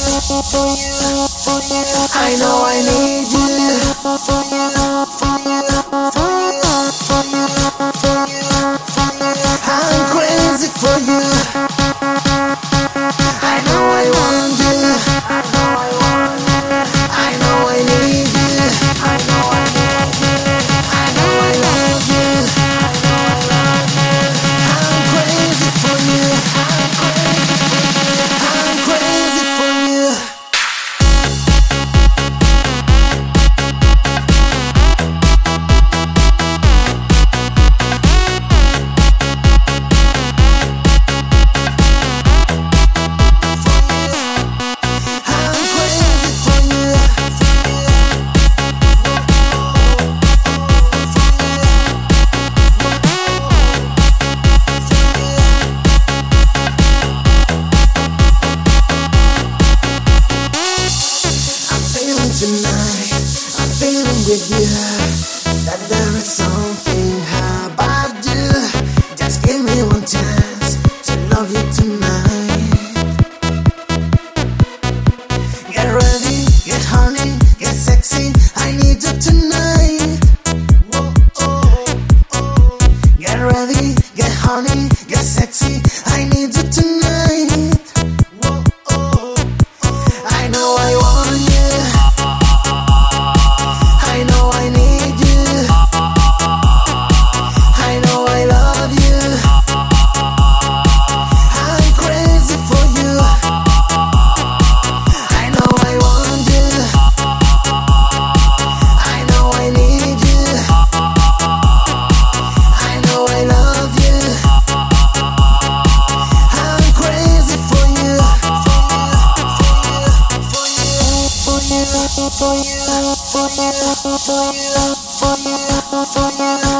I know I need you. I'm crazy for you. I know I want you. I know I need you. I know I need you. I know I love you. I'm crazy for you. I'm crazy for you. Tonight, I'm feeling with you that there is something about you. Just give me one chance to love you tonight. Get ready, get horny, get sexy. I need you tonight. Whoa, oh, oh. Get ready, get horny, get sexy. I need you tonight. Whoa, oh, oh. I know I want you. I know I need you. I know I love you. I'm crazy for you. I know I want you. I know I need you. I know I love you. I'm crazy for you. For you. For you. For you. For you. For you. For you.